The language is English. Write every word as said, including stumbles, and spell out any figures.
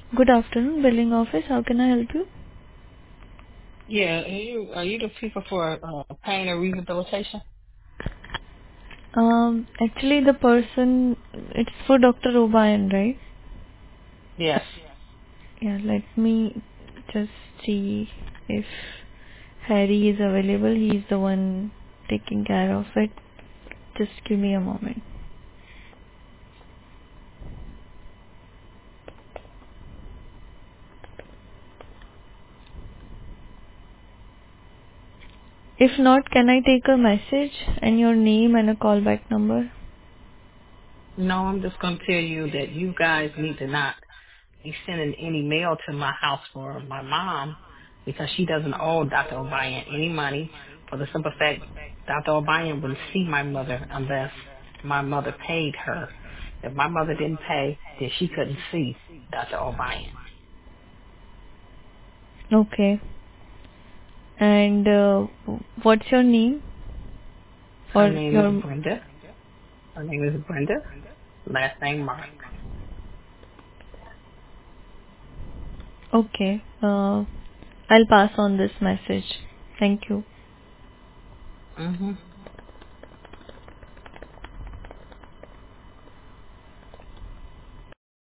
Good afternoon, billing office. How can I help you? Yeah, are you, are you the people for uh, pain and rehabilitation? Um, actually, the person, it's for Doctor O'Brien, right? Yes. Yeah, let me just see if Harry is available. He's the one taking care of it. Just give me a moment. If not, can I take a message and your name and a callback number? No, I'm just going to tell you that you guys need to not be sending any mail to my house for my mom because she doesn't owe Doctor O'Brien any money for the simple fact Doctor O'Brien wouldn't see my mother unless my mother paid her. If my mother didn't pay, then she couldn't see Doctor O'Brien. Okay. And uh, what's your name? Her Or name is your... Brenda. Her name is Brenda. Last name Mark. Okay. Uh, I'll pass on this message. Thank you. Mm-hmm.